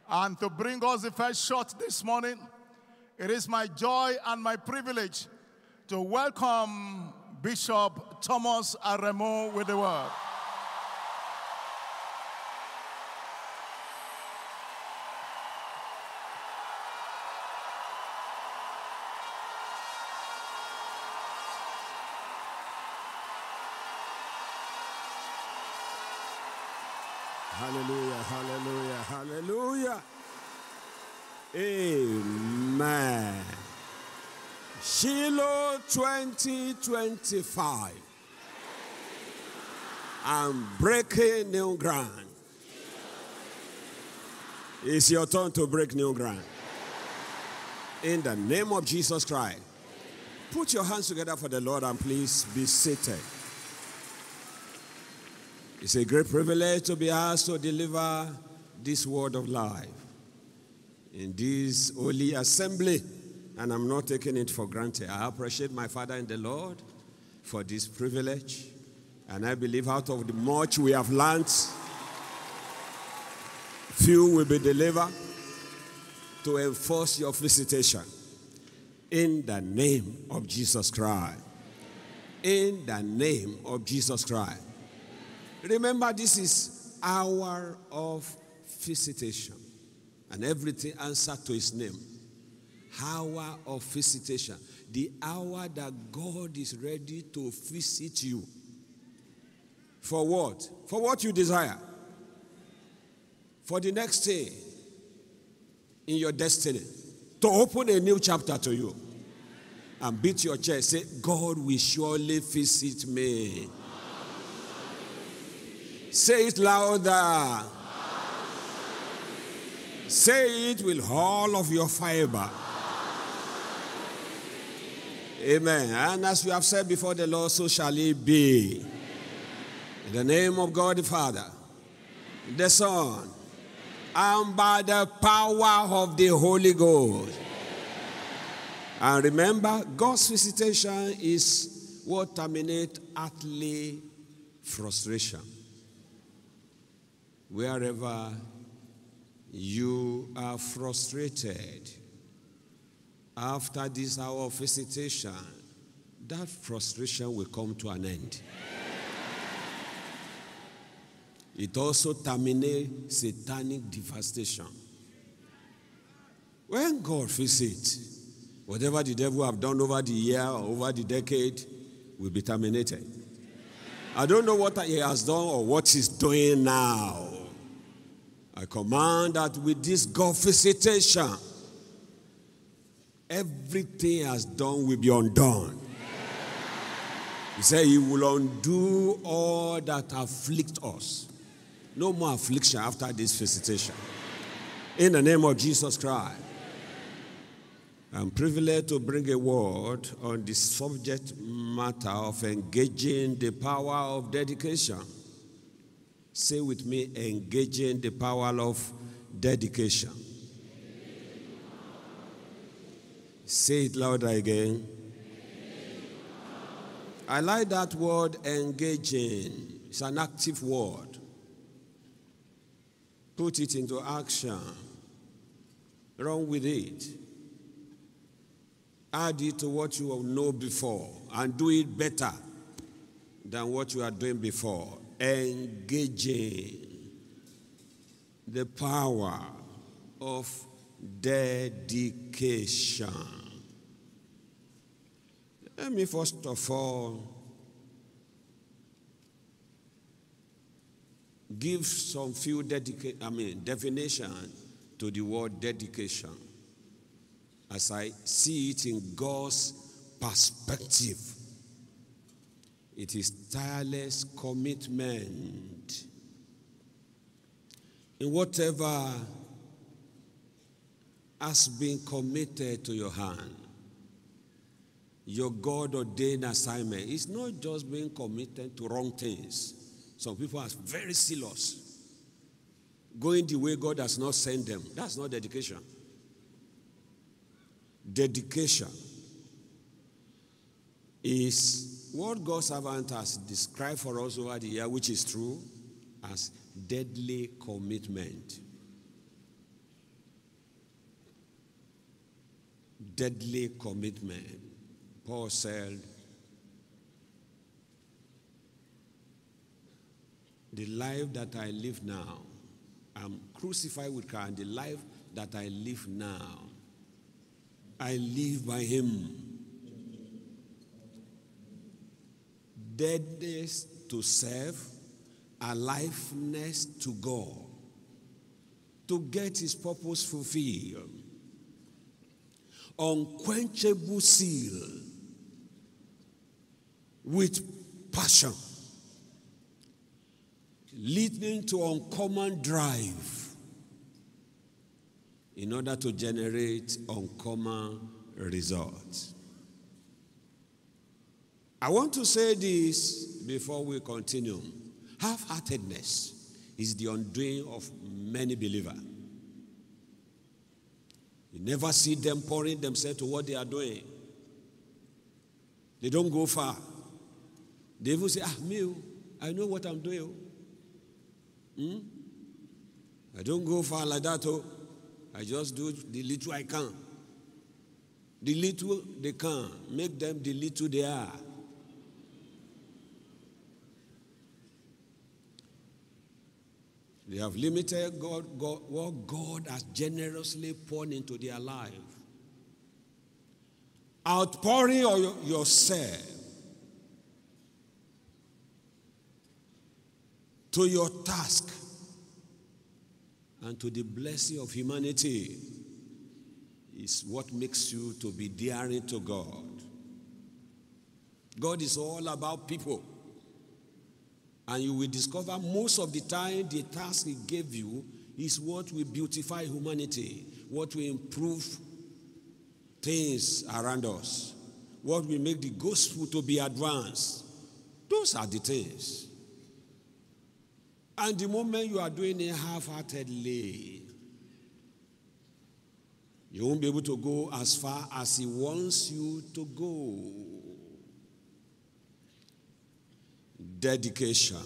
And to bring us the first shot this morning, it is my joy and my privilege to welcome Bishop Thomas Aremu with the word. Hallelujah, hallelujah, hallelujah. Amen. Shiloh 2025. I'm breaking new ground. It's your turn to break new ground. In the name of Jesus Christ. Put your hands together for the Lord and please be seated. It's a great privilege to be asked to deliver this word of life in this holy assembly, and I'm not taking it for granted. I appreciate my Father in the Lord for this privilege, and I believe out of the much we have learned, few will be delivered to enforce your visitation in the name of Jesus Christ. In the name of Jesus Christ. Remember, this is hour of visitation, and everything answered to his name. Hour of visitation. The hour that God is ready to visit you. For what? For what you desire. For the next day in your destiny. To open a new chapter to you. And beat your chest. Say, God will surely visit me. Say it louder. Say it with all of your fiber. Amen. And as we have said before the Lord, so shall it be. In the name of God the Father, the Son, and by the power of the Holy Ghost. And remember, God's visitation is what terminates earthly frustration. Wherever you are frustrated after this hour of visitation, that frustration will come to an end. It also terminates satanic devastation. When God visits, whatever the devil have done over the year or over the decade will be terminated. I don't know what he has done or what he's doing now. I command that with this God visitation, everything he has done will be undone. He said he will undo all that afflict us. No more affliction after this visitation. In the name of Jesus Christ. I'm privileged to bring a word on the subject matter of engaging the power of dedication. Say with me, engaging the power of dedication. Say it louder again. I like that word, engaging. It's an active word. Put it into action. Run with it. Add it to what you know before and do it better than what you are doing before. Engaging the power of dedication. Let me first of all give some few definition to the word dedication as I see it in God's perspective. It is tireless commitment in whatever has been committed to your hand. Your God-ordained assignment is not just being committed to wrong things. Some people are very zealous, going the way God has not sent them. That's not dedication. Dedication is what God's servant has described for us over the year, which is true, as deadly commitment. deadly commitment. Paul said, the life that I live now, I'm crucified with Christ, and the life that I live now, I live by him. Deadness to self, aliveness to God, to get his purpose fulfilled. Unquenchable zeal with passion, leading to uncommon drive in order to generate uncommon results. I want to say this before we continue. Half-heartedness is the undoing of many believers. You never see them pouring themselves to what they are doing. They don't go far. They even say, me, I know what I'm doing. I don't go far like that. I just do the little I can. The little they can, make them the little they are. They have limited what God has generously poured into their life. Outpouring yourself to your task and to the blessing of humanity is what makes you to be daring to God. God is all about people. And you will discover most of the time the task he gave you is what will beautify humanity, what will improve things around us, what will make the gospel to be advanced. Those are the things. And the moment you are doing it half-heartedly, you won't be able to go as far as he wants you to go. Dedication.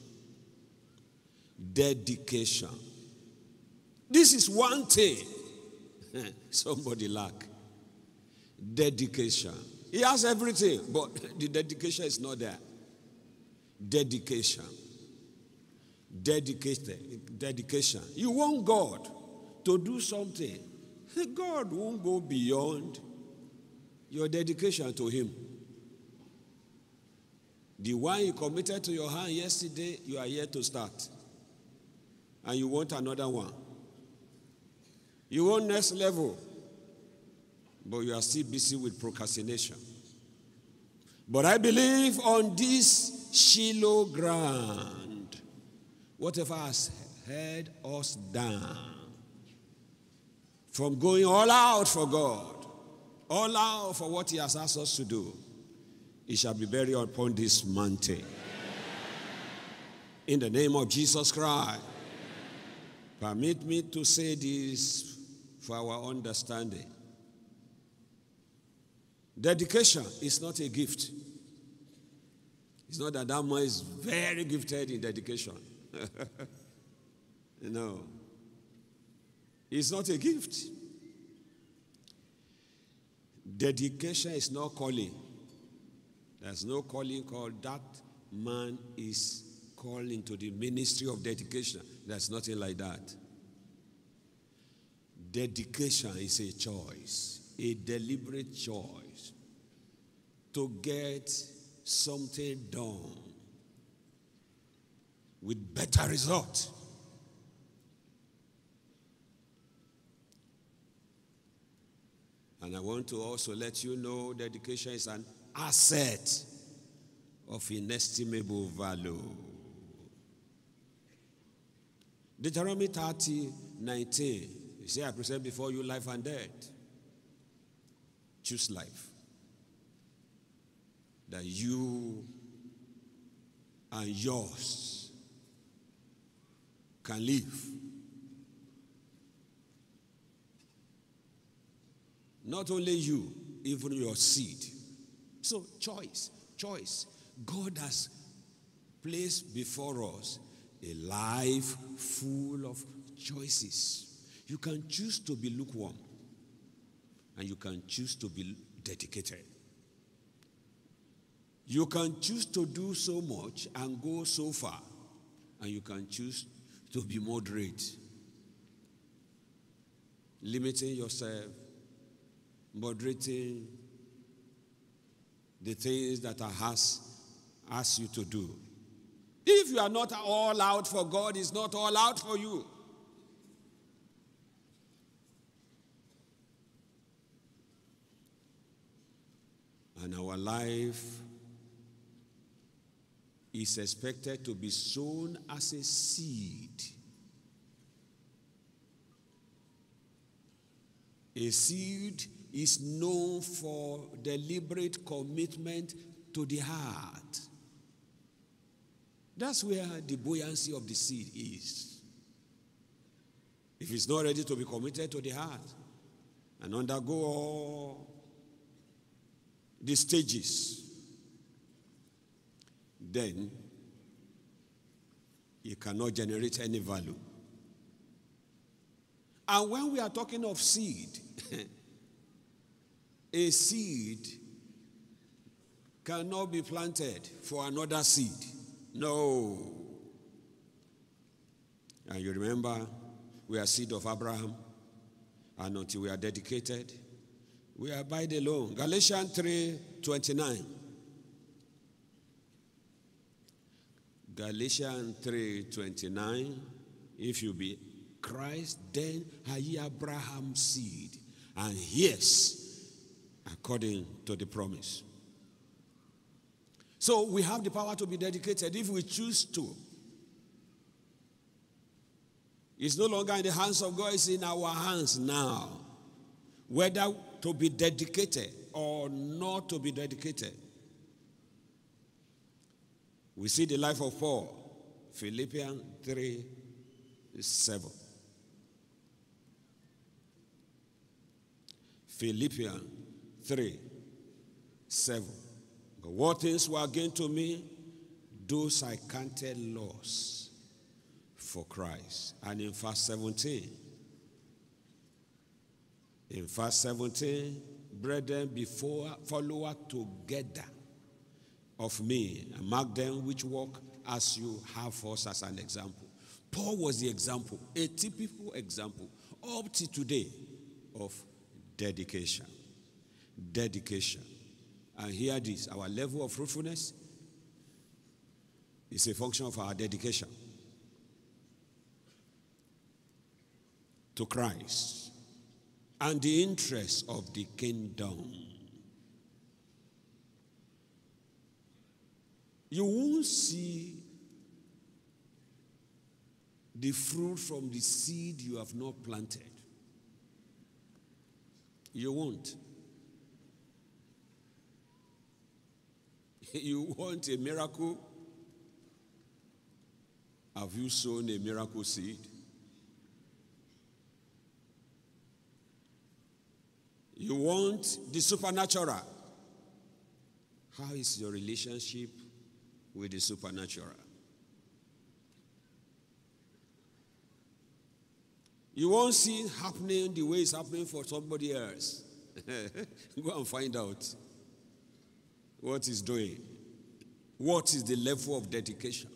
Dedication. This is one thing somebody lack. Dedication. He has everything, but the dedication is not there. Dedication. Dedication. You want God to do something. God won't go beyond your dedication to him. The one you committed to your hand yesterday, you are yet to start. And you want another one. You want next level. But you are still busy with procrastination. But I believe on this Shiloh ground, whatever has held us down from going all out for God, all out for what he has asked us to do, it shall be buried upon this mountain. In the name of Jesus Christ. Permit me to say this for our understanding. Dedication is not a gift. It's not that man is very gifted in dedication. No. It's not a gift. Dedication is not calling. There's no calling called that man is called into the ministry of dedication. There's nothing like that. Dedication is a choice, a deliberate choice to get something done with better result. And I want to also let you know dedication is an asset of inestimable value. Deuteronomy 30:19. You say, I present before you life and death. Choose life. That you and yours can live. Not only you, even your seed. So choice. God has placed before us a life full of choices. You can choose to be lukewarm. and you can choose to be dedicated. You can choose to do so much and go so far, and you can choose to be moderate, limiting yourself, moderating the things that are asked you to do. If you are not all out for God, it's not all out for you. And our life is expected to be sown as a seed. A seed is known for deliberate commitment to the heart. That's where the buoyancy of the seed is. If it's not ready to be committed to the heart and undergo all the stages, then it cannot generate any value. And when we are talking of seed, a seed cannot be planted for another seed. No. And you remember, we are seed of Abraham, and until we are dedicated, we abide alone. Galatians 3:29. Galatians 3:29. If you be Christ, then are ye Abraham's seed, and heirs according to the promise. So we have the power to be dedicated if we choose to. It's no longer in the hands of God, it's in our hands now. Whether to be dedicated or not to be dedicated. We see the life of Paul, Philippians 3:7. Philippians 3:7. What things were gained to me, those I counted loss for Christ. And in verse 17, brethren, before follow together of me, and mark them which walk as you have us as an example. Paul was the example, a typical example, up to today, of dedication. Dedication. And hear this, our level of fruitfulness is a function of our dedication to Christ and the interests of the kingdom. You won't see the fruit from the seed you have not planted. You won't. You want a miracle? Have you sown a miracle seed? You want the supernatural? How is your relationship with the supernatural? You won't see it happening the way it's happening for somebody else. Go and find out what he's doing. What is the level of dedication?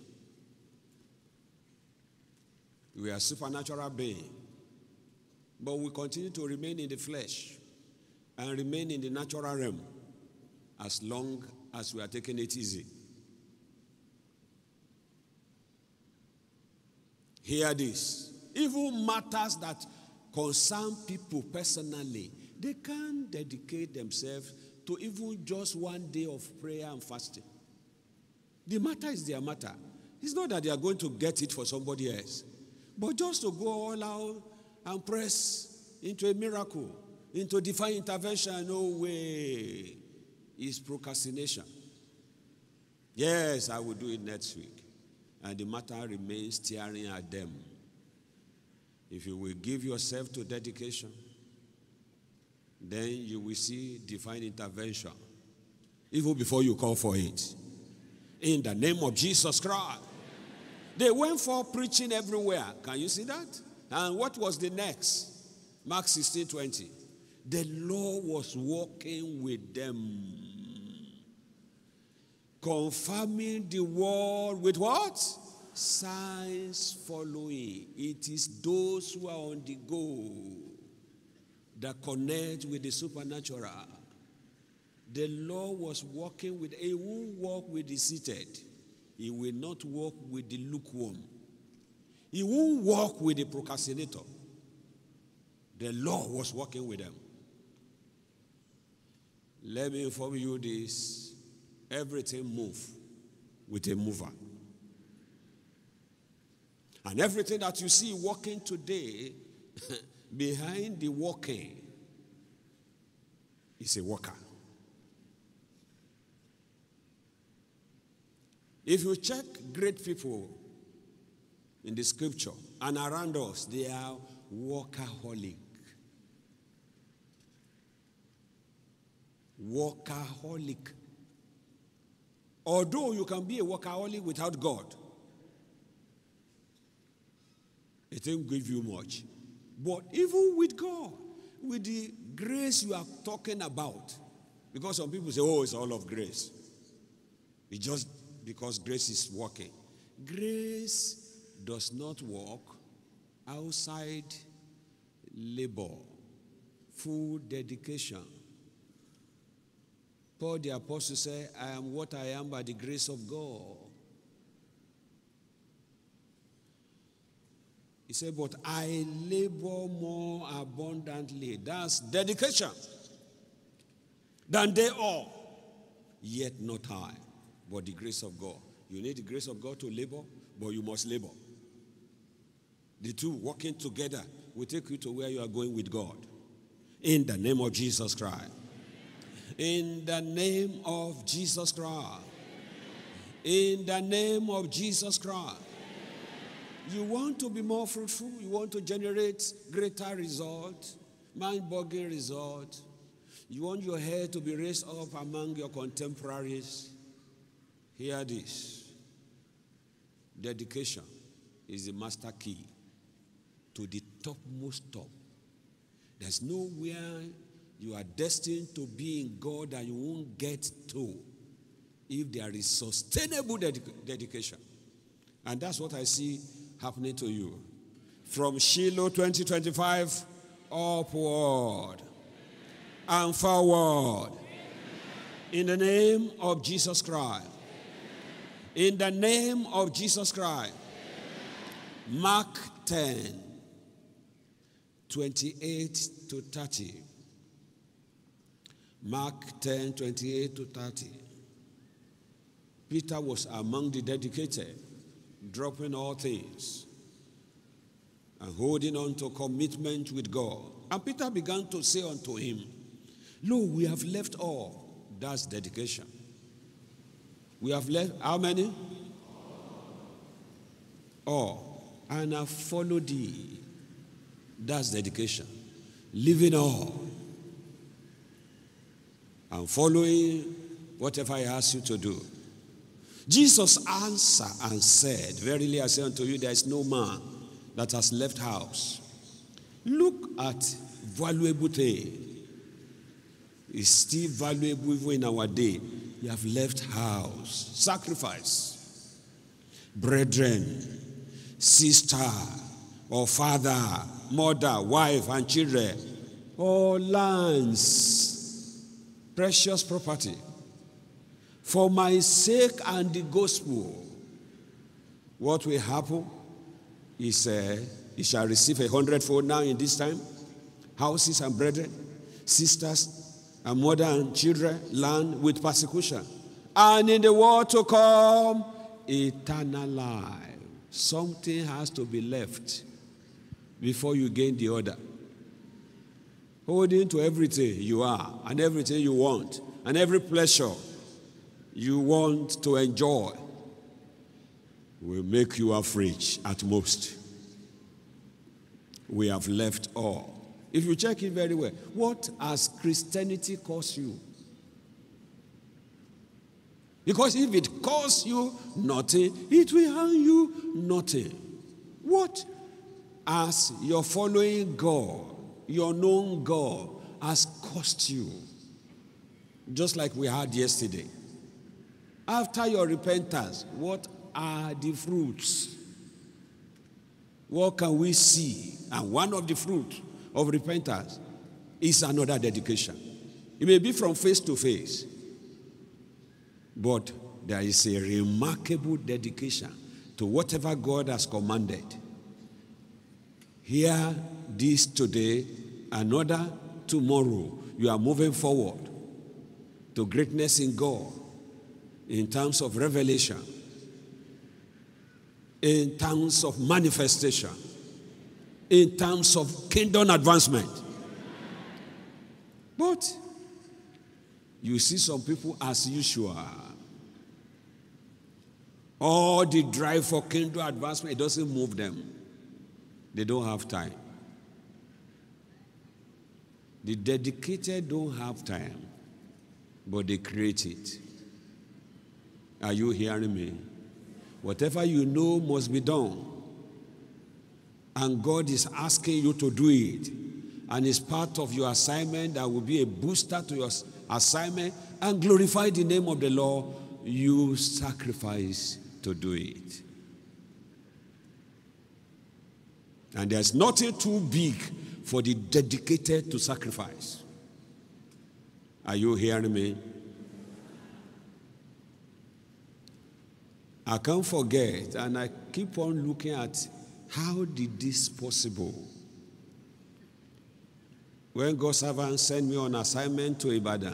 We are supernatural beings, but we continue to remain in the flesh and remain in the natural realm as long as we are taking it easy. Hear this. Even matters that concern people personally, they can't dedicate themselves to even just one day of prayer and fasting. The matter is their matter. It's not that they are going to get it for somebody else, but just to go all out and press into a miracle, into divine intervention, no way. It's procrastination. Yes, I will do it next week. And the matter remains staring at them. If you will give yourself to dedication, then you will see divine intervention, even before you call for it. In the name of Jesus Christ. They went for preaching everywhere. Can you see that? And what was the next? Mark 16:20. The Lord was walking with them, confirming the word with what? Signs following. It is those who are on the go that connect with the supernatural. The Lord was walking with, he won't walk with the seated. He will not walk with the lukewarm. He won't walk with the procrastinator. The Lord was walking with them. Let me inform you this. Everything moves with a mover. And everything that you see walking today, behind the walking is a walker. If you check great people in the scripture and around us, they are workaholic. Workaholic. Although you can be a workaholic without God, it won't give you much. But even with God, with the grace you are talking about, because some people say, oh, it's all of grace. It's just because grace is working. Grace does not work outside labor, full dedication. Paul the apostle said, I am what I am by the grace of God. He said, but I labor more abundantly. That's dedication. Than they all. Yet not I, but the grace of God. You need the grace of God to labor, but you must labor. The two working together will take you to where you are going with God. In the name of Jesus Christ. In the name of Jesus Christ. In the name of Jesus Christ. You want to be more fruitful? You want to generate greater results, mind-boggling results? You want your hair to be raised up among your contemporaries? Hear this. Dedication is the master key to the topmost top. There's nowhere you are destined to be in God that you won't get to if there is sustainable dedication. And that's what I see happening to you. From Shiloh 2025 upward and forward. In the name of Jesus Christ. In the name of Jesus Christ. Mark 10, 28 to 30. Mark 10, 28 to 30. Peter was among the dedicated, dropping all things and holding on to commitment with God. And Peter began to say unto him, lo, we have left all. That's dedication. We have left how many? All. And have followed thee. That's dedication. Leaving all. And following whatever I ask you to do. Jesus answered and said, verily I say unto you, there is no man that has left house. Look at valuable thing. It's still valuable even in our day. You have left house, sacrifice, brethren, sister, or father, mother, wife, and children, or lands, precious property. For my sake and the gospel, what will happen is he shall receive 100-fold now in this time. Houses and brethren, sisters and mother and children, land with persecution. And in the world to come, eternal life. Something has to be left before you gain the other. Holding to everything you are and everything you want and every pleasure you want to enjoy will make you average at most. We have left all. If you check it very well, what has Christianity cost you? Because if it costs you nothing, it will harm you nothing. What has your following God, your known God, has cost you. Just like we had yesterday. After your repentance, what are the fruits? What can we see? And one of the fruits of repentance is another dedication. It may be from face to face, but there is a remarkable dedication to whatever God has commanded. Hear this today, another tomorrow. You are moving forward to greatness in God in terms of revelation, in terms of manifestation, in terms of kingdom advancement. But you see some people as usual. All the drive for kingdom advancement, it doesn't move them. They don't have time. The dedicated don't have time, but they create it. Are you hearing me? Whatever you know must be done. And God is asking you to do it. And it's part of your assignment that will be a booster to your assignment and glorify the name of the Lord. You sacrifice to do it. And there's nothing too big for the dedicated to sacrifice. Are you hearing me? I can't forget, and I keep on looking at how did this possible? When God's servant sent me on assignment to Ibadan,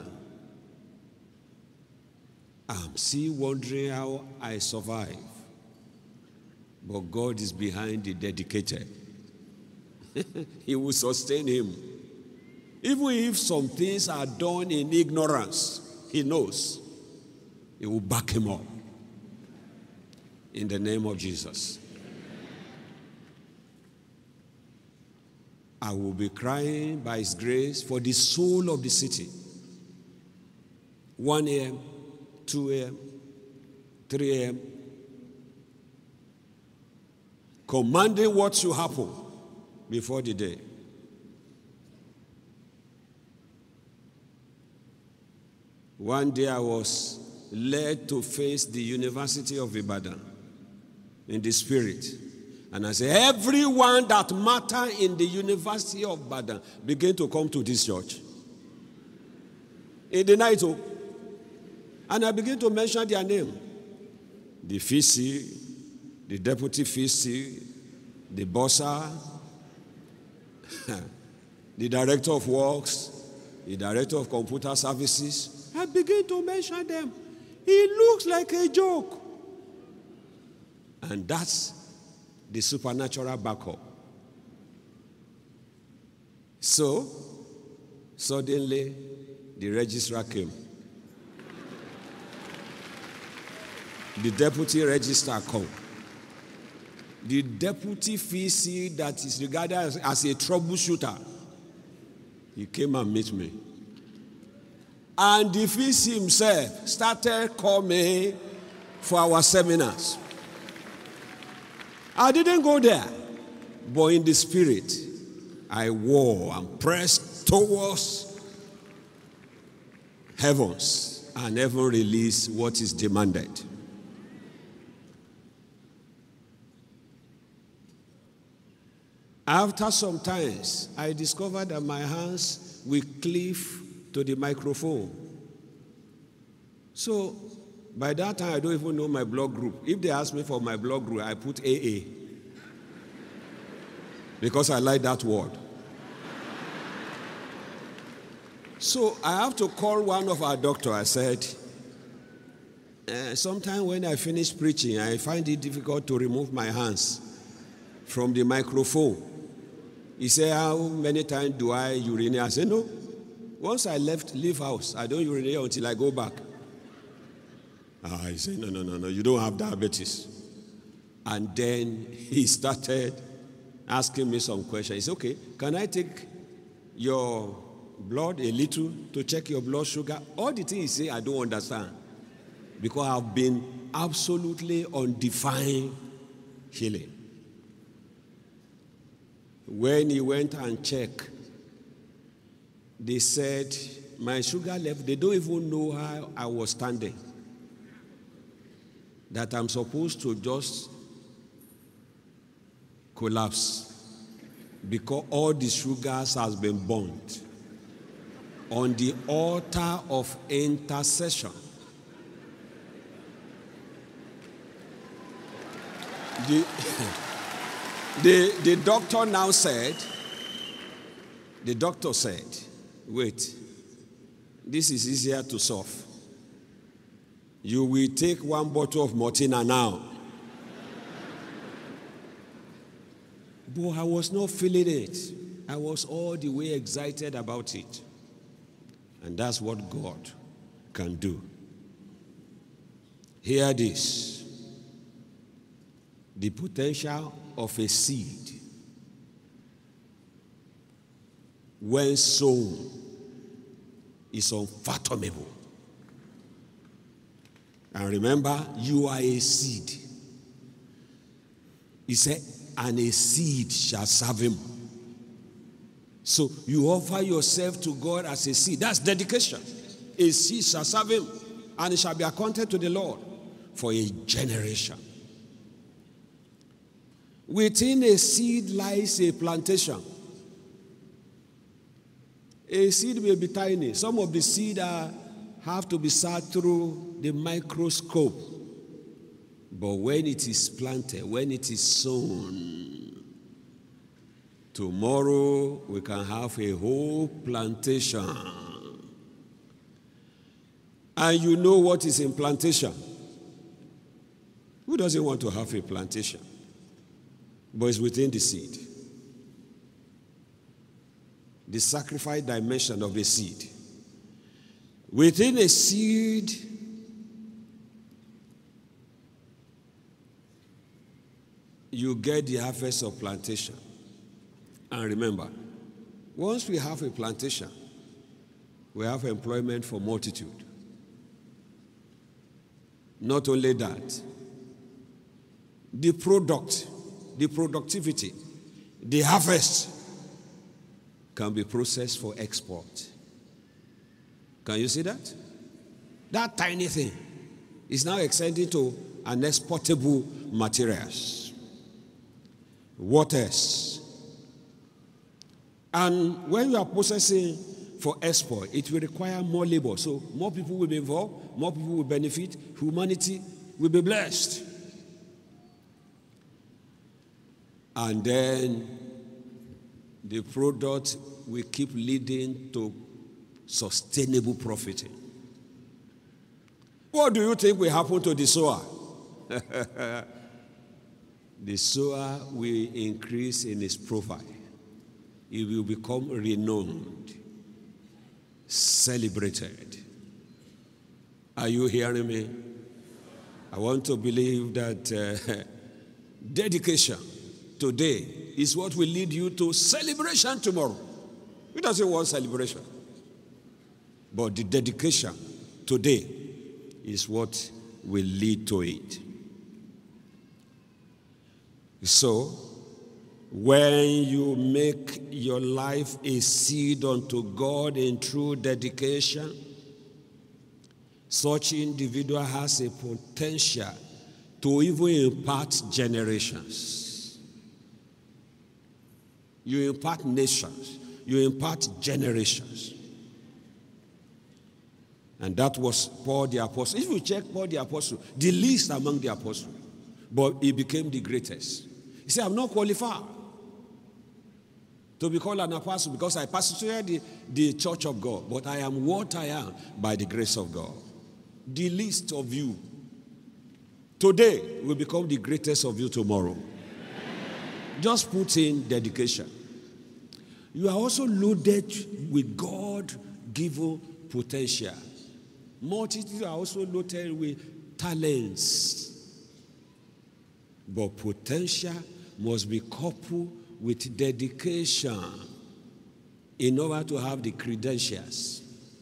I'm still wondering how I survive. But God is behind the dedicated. He will sustain him. Even if some things are done in ignorance, he knows. He will back him up. In the name of Jesus. I will be crying by his grace for the soul of the city. 1 a.m., 2 a.m., 3 a.m. Commanding what should happen before the day. One day I was led to face the University of Ibadan in the spirit. And I said, everyone that matter in the University of Ibadan begin to come to this church. In the night, and I begin to mention their name. The VC, the deputy VC, the bossa, the director of works, the director of computer services. I begin to mention them. It looks like a joke. And that's the supernatural backup. So, suddenly, the registrar came. The deputy registrar came. The deputy VC that is regarded as a troubleshooter, he came and met me. And the VC himself started coming for our seminars. I didn't go there, but in the spirit, I wore and pressed towards heavens, and heaven released what is demanded. After some times, I discovered that my hands will cleave to the microphone. So, by that time, I don't even know my blog group. If they ask me for my blog group, I put AA. Because I like that word. So, I have to call one of our doctors. I said, sometime when I finish preaching, I find it difficult to remove my hands from the microphone. He said, how many times do I urinate? I said, no. Once I leave house, I don't urinate until I go back. He said, no, you don't have diabetes. And then he started asking me some questions. He said, okay, can I take your blood a little to check your blood sugar? All the things he said, I don't understand. Because I've been absolutely on divine healing. When he went and checked, they said my sugar level, they don't even know how I was standing. That I'm supposed to just collapse because all the sugars has been burnt on the altar of intercession. The doctor now said, wait, this is easier to solve. You will take 1 bottle of Martina now. But I was not feeling it. I was all the way excited about it. And that's what God can do. Hear this. The potential of a seed, when sown, is unfathomable. And remember, you are a seed. He said, and a seed shall serve him. So you offer yourself to God as a seed. That's dedication. A seed shall serve him, and it shall be accounted to the Lord for a generation. Within a seed lies a plantation. A seed may be tiny. Some of the seed have to be searched through the microscope. But when it is planted, when it is sown, tomorrow we can have a whole plantation. And you know what is in plantation? Who doesn't want to have a plantation? But it's within the seed. The sacrifice dimension of a seed. Within a seed, you get the harvest of plantation. And remember, once we have a plantation, we have employment for multitude. Not only that, the product, the productivity, the harvest can be processed for export. Can you see that? That tiny thing is now extending to an exportable materials. What else? And when you are processing for export, it will require more labor. So more people will be involved, more people will benefit, humanity will be blessed. And then the product will keep leading to sustainable profiting. What do you think will happen to the sower? The sower will increase in his profile. He will become renowned, celebrated. Are you hearing me? I want to believe that dedication today is what will lead you to celebration tomorrow. Who doesn't want celebration? But the dedication today is what will lead to it. So, when you make your life a seed unto God in true dedication, such individual has a potential to even impart generations. You impart nations. You impart generations. And that was Paul the Apostle. If you check Paul the Apostle, the least among the apostles, but he became the greatest. He said, I'm not qualified to be called an apostle because I pastored the church of God, but I am what I am by the grace of God. The least of you today will become the greatest of you tomorrow. Just put in dedication. You are also loaded with God-given potential. Multitudes are also loaded with talents. But potential must be coupled with dedication in order to have the credentials.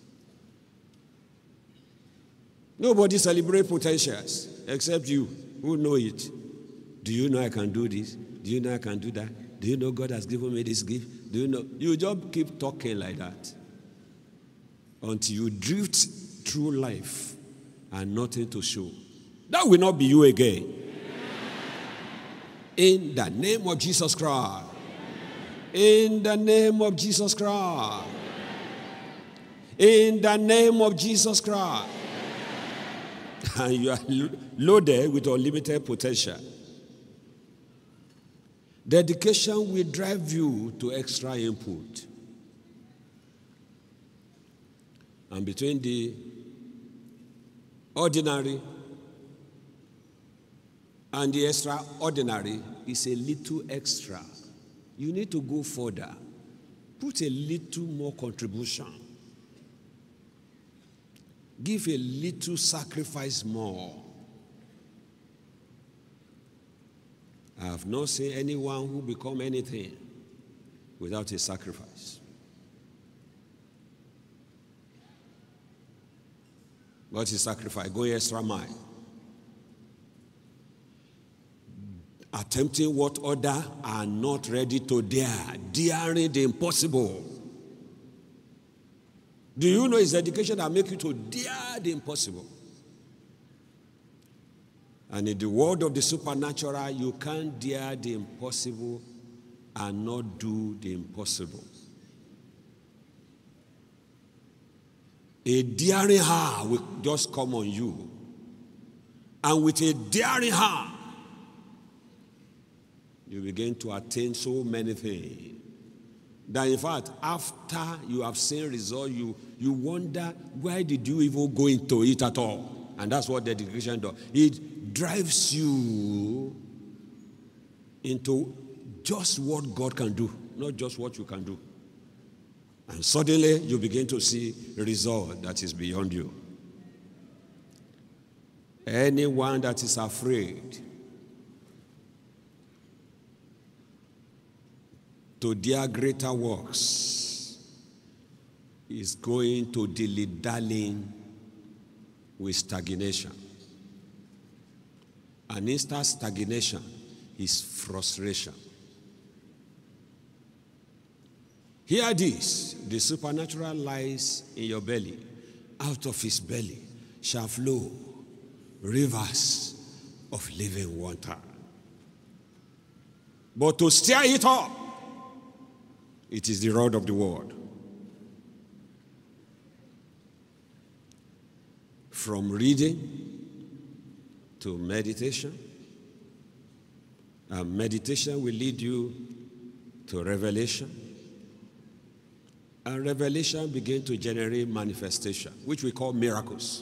Nobody celebrates potentials except you who know it. Do you know I can do this? Do you know I can do that? Do you know God has given me this gift? Do you know? You just keep talking like that. until you drift through life and nothing to show. That will not be you again. In the name of Jesus Christ. In the name of Jesus Christ. In the name of Jesus Christ. And you are loaded with unlimited potential. Dedication will drive you to extra input. And between the ordinary and the extraordinary is a little extra. You need to go further. Put a little more contribution. Give a little sacrifice more. I have not seen anyone who become anything without a sacrifice. What is sacrifice? Going extra mile. Attempting what others are not ready to dare. Daring the impossible. Do you know it's education that makes you to dare the impossible? And in the world of the supernatural, you can't dare the impossible and not do the impossible. A daring heart will just come on you. And with a daring heart, you begin to attain so many things. That in fact, after you have seen results, you wonder, why did you even go into it at all? And that's what dedication does. It drives you into just what God can do, not just what you can do. And suddenly you begin to see a result that is beyond you. Anyone that is afraid to dare greater works is going to dilly-dallying with stagnation. And instant stagnation is frustration. Hear this, the supernatural lies in your belly. Out of his belly shall flow rivers of living water. But to stir it up, it is the rod of the word. From reading to meditation. And meditation will lead you to revelation. And revelation begin to generate manifestation, which we call miracles.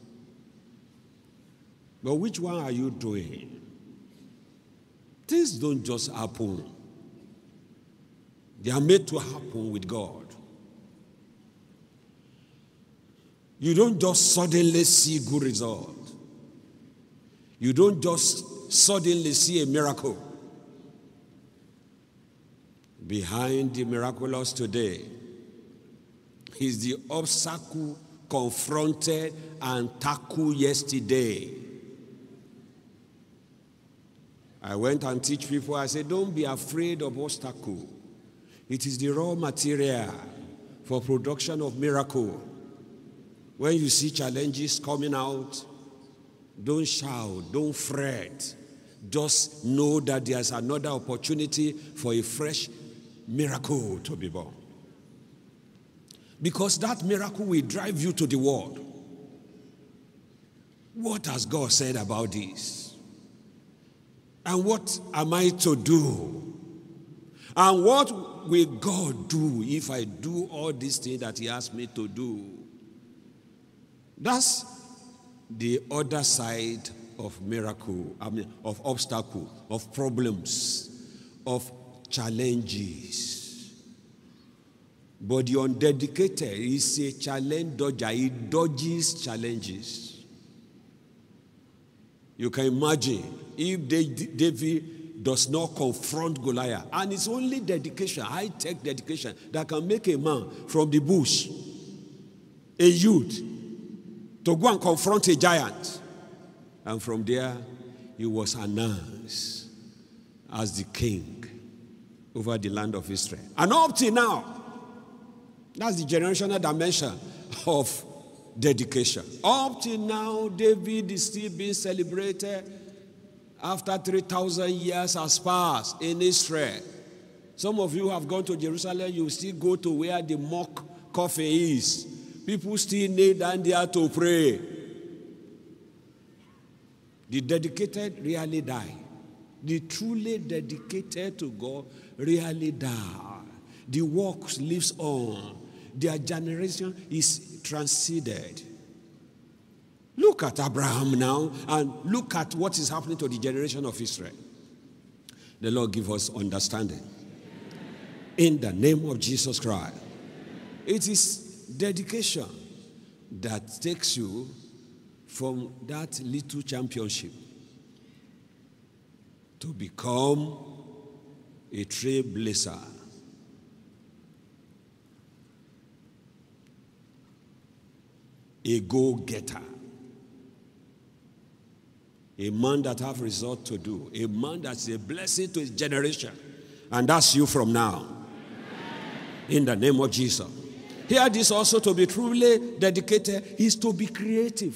But which one are you doing? Things don't just happen. They are made to happen with God. You don't just suddenly see good results. You don't just suddenly see a miracle. Behind the miraculous today is the obstacle confronted and tackled yesterday. I went and teach people, I said, don't be afraid of obstacle. It is the raw material for production of miracle. When you see challenges coming out, don't shout, don't fret. Just know that there's another opportunity for a fresh miracle to be born. Because that miracle will drive you to the world. What has God said about this? And what am I to do? And what will God do if I do all these things that he asked me to do? That's the other side of miracle, of obstacle, of problems, of challenges. But the undedicated is a challenge dodger. He dodges challenges. You can imagine if David does not confront Goliath, and it's only dedication, high-tech dedication, that can make a man from the bush, a youth, to go and confront a giant. And from there, he was announced as the king over the land of Israel. And up till now, that's the generational dimension of dedication. Up till now, David is still being celebrated after 3,000 years has passed in Israel. Some of you have gone to Jerusalem, you still go to where the mock coffin is. People still kneel down there to pray. The dedicated really die. The truly dedicated to God really die. The work lives on. Their generation is transcended. Look at Abraham now and look at what is happening to the generation of Israel. The Lord give us understanding. In the name of Jesus Christ. It is dedication that takes you from that little championship to become a trailblazer. A go-getter. A man that have result to do. A man that's a blessing to his generation. And that's you from now. In the name of Jesus. Here this also to be truly dedicated is to be creative.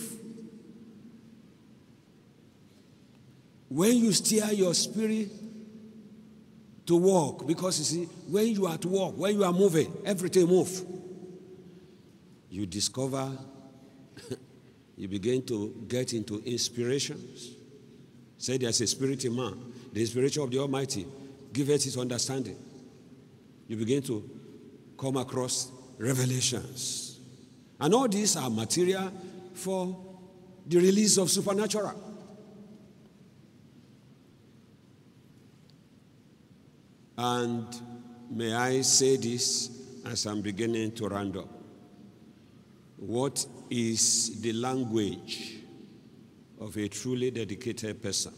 When you steer your spirit to work, because you see, when you are at work, when you are moving, everything moves. You discover, you begin to get into inspirations. Say there's a spirit in man. The inspiration of the Almighty giveth his understanding. You begin to come across revelations. And all these are material for the release of supernatural. And may I say this as I'm beginning to round up. What is the language of a truly dedicated person?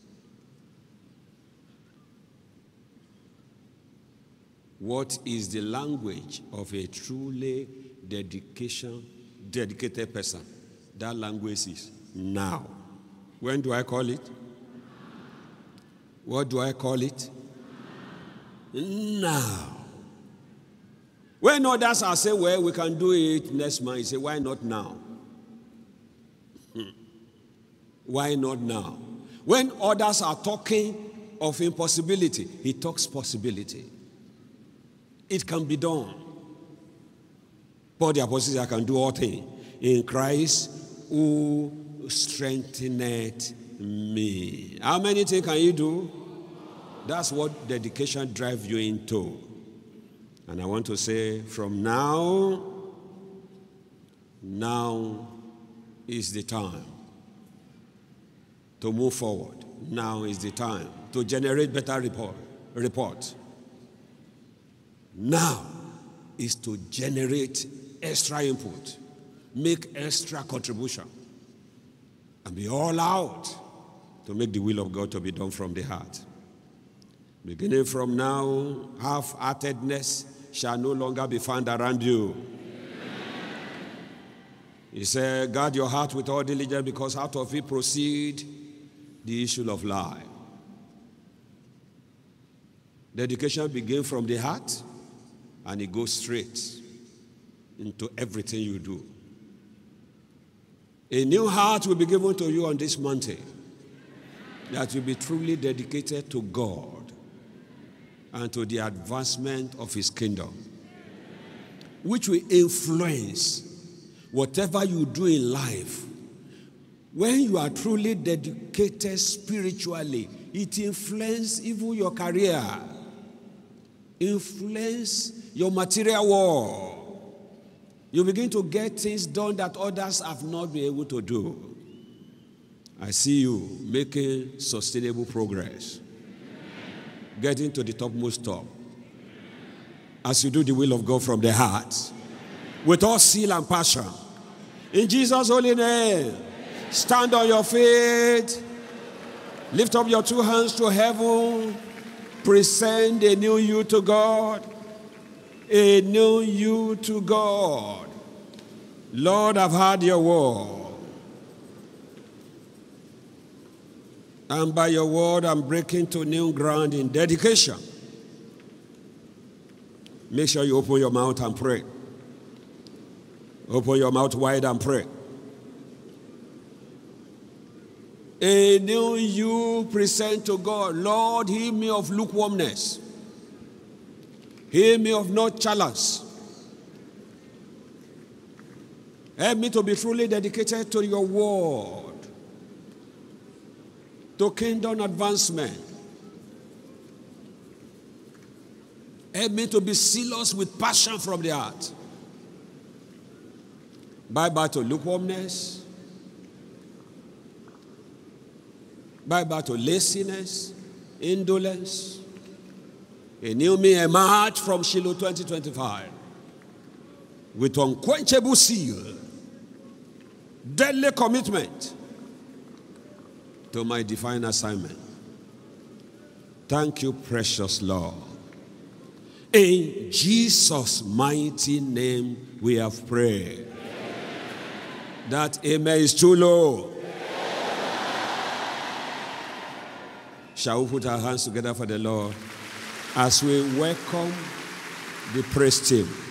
What is the language of a truly dedicated person? That language is now. When do I call it? What do I call it? Now. When others are saying, well, we can do it next month, you say, why not now? Why not now? When others are talking of impossibility, he talks possibility. It can be done. Paul the Apostle said, I can do all things in Christ who strengtheneth me. How many things can you do? That's what dedication drives you into. And I want to say from now is the time to move forward. Now is the time to generate better report. Now is to generate extra input, make extra contribution, and be all out to make the will of God to be done from the heart. Beginning from now, half-heartedness shall no longer be found around you. He said, guard your heart with all diligence, because out of it proceed the issue of life. Dedication begins from the heart, and it goes straight into everything you do. A new heart will be given to you on this mountain that will be truly dedicated to God and to the advancement of his kingdom, which will influence whatever you do in life. When you are truly dedicated spiritually, it influences even your career, influence your material world. You begin to get things done that others have not been able to do. I see you making sustainable progress, getting to the topmost top, as you do the will of God from the heart, with all zeal and passion. In Jesus' holy name, stand on your feet, lift up your two hands to heaven, present a new you to God, a new you to God. Lord, I've heard your word, and by your word, I'm breaking to new ground in dedication. Make sure you open your mouth and pray. Open your mouth wide and pray. A new you present to God. Lord, heal me of lukewarmness. Heal me of nonchalance. Help me to be truly dedicated to your word, to kingdom advancement. Help me to be zealous with passion from the heart. Bye-bye to lukewarmness. Bye-bye to laziness, indolence. Renew me emerge from Shiloh 2025 with unquenchable zeal, deadly commitment to my divine assignment. Thank you, precious Lord. In Jesus' mighty name we have prayed. That amen is too low. Shall we put our hands together for the Lord as we welcome the praise team?